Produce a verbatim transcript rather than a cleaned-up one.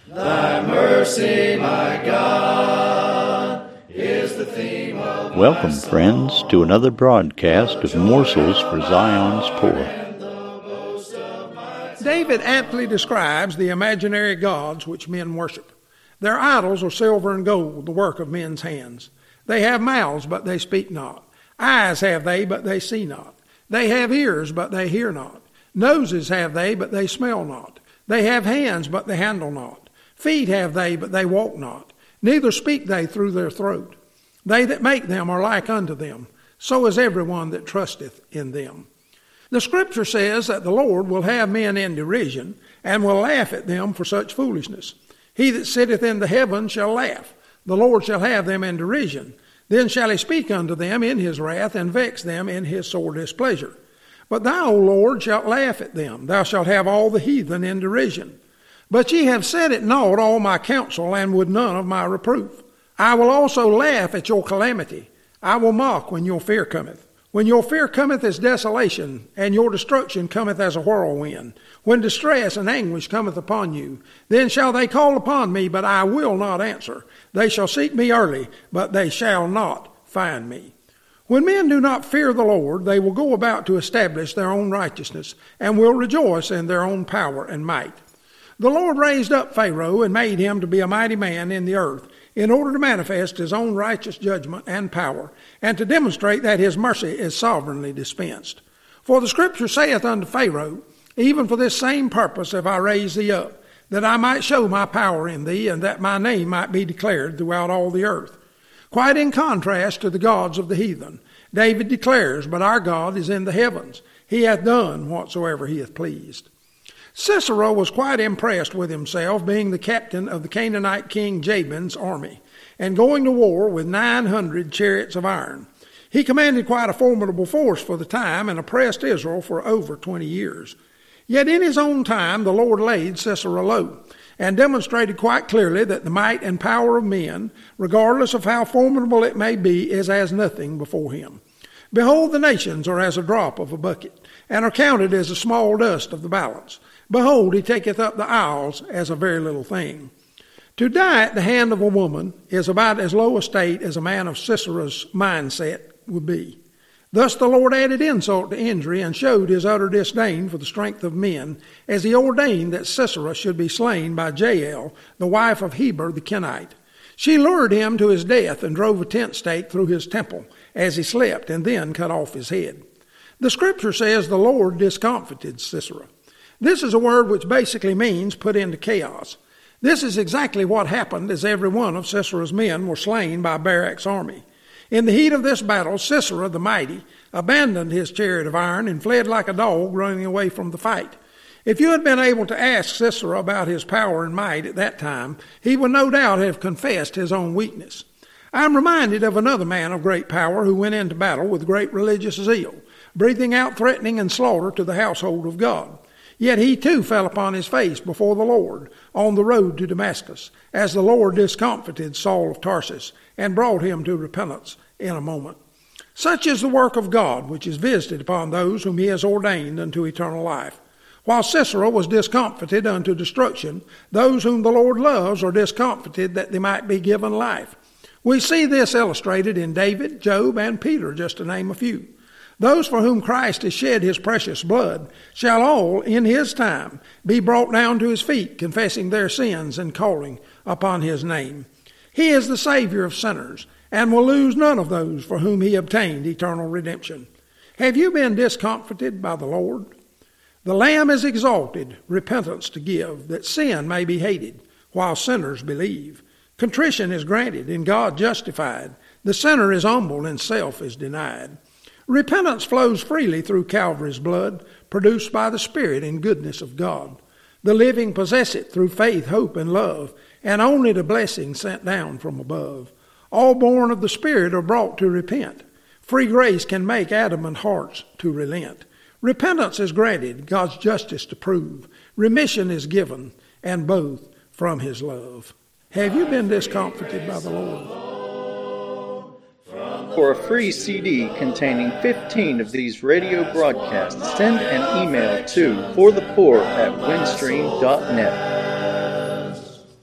Thy mercy, my God, is the theme of Welcome, friends, to another broadcast of Morsels for Zion's Poor. David aptly describes the imaginary gods which men worship. Their idols are silver and gold, the work of men's hands. They have mouths, but they speak not. Eyes have they, but they see not. They have ears, but they hear not. Noses have they, but they smell not. They have hands, but they handle not. Feet have they, but they walk not. Neither speak they through their throat. They that make them are like unto them. So is everyone that trusteth in them. The Scripture says that the Lord will have men in derision, and will laugh at them for such foolishness. He that sitteth in the heavens shall laugh. The Lord shall have them in derision. Then shall he speak unto them in his wrath, and vex them in his sore displeasure. But thou, O Lord, shalt laugh at them. Thou shalt have all the heathen in derision. But ye have set at naught all my counsel, and would none of my reproof. I will also laugh at your calamity. I will mock when your fear cometh. When your fear cometh as desolation, and your destruction cometh as a whirlwind, when distress and anguish cometh upon you, then shall they call upon me, but I will not answer. They shall seek me early, but they shall not find me. When men do not fear the Lord, they will go about to establish their own righteousness, and will rejoice in their own power and might. The Lord raised up Pharaoh and made him to be a mighty man in the earth, in order to manifest his own righteous judgment and power, and to demonstrate that his mercy is sovereignly dispensed. For the Scripture saith unto Pharaoh, even for this same purpose have I raised thee up, that I might show my power in thee, and that my name might be declared throughout all the earth. Quite in contrast to the gods of the heathen, David declares, but our God is in the heavens. He hath done whatsoever he hath pleased. Sisera was quite impressed with himself, being the captain of the Canaanite king Jabin's army, and going to war with nine hundred chariots of iron. He commanded quite a formidable force for the time, and oppressed Israel for over twenty years. Yet in his own time the Lord laid Sisera low, and demonstrated quite clearly that the might and power of men, regardless of how formidable it may be, is as nothing before him. Behold, the nations are as a drop of a bucket, and are counted as the small dust of the balance. Behold, he taketh up the isles as a very little thing. To die at the hand of a woman is about as low a state as a man of Sisera's mindset would be. Thus the Lord added insult to injury, and showed his utter disdain for the strength of men, as he ordained that Sisera should be slain by Jael, the wife of Heber the Kenite. She lured him to his death, and drove a tent stake through his temple as he slept, and then cut off his head. The Scripture says the Lord discomfited Sisera. This is a word which basically means put into chaos. This is exactly what happened, as every one of Sisera's men were slain by Barak's army. In the heat of this battle, Sisera the mighty abandoned his chariot of iron and fled like a dog running away from the fight. If you had been able to ask Sisera about his power and might at that time, he would no doubt have confessed his own weakness. I am reminded of another man of great power who went into battle with great religious zeal, breathing out threatening and slaughter to the household of God. Yet he too fell upon his face before the Lord on the road to Damascus, as the Lord discomfited Saul of Tarsus, and brought him to repentance in a moment. Such is the work of God, which is visited upon those whom he has ordained unto eternal life. While Sisera was discomfited unto destruction, those whom the Lord loves are discomfited that they might be given life. We see this illustrated in David, Job, and Peter, just to name a few. Those for whom Christ has shed his precious blood shall all, in his time, be brought down to his feet, confessing their sins and calling upon his name. He is the Savior of sinners, and will lose none of those for whom he obtained eternal redemption. Have you been discomfited by the Lord? The Lamb is exalted, repentance to give, that sin may be hated, while sinners believe. Contrition is granted, and God justified. The sinner is humbled, and self is denied. Repentance flows freely through Calvary's blood, produced by the Spirit and goodness of God. The living possess it through faith, hope, and love, and only the blessing sent down from above. All born of the Spirit are brought to repent. Free grace can make adamant hearts to relent. Repentance is granted, God's justice to prove. Remission is given, and both from his love. Have you been discomfited by the Lord? For a free C D containing fifteen of these radio broadcasts, send an email to forthepoor at windstream dot net.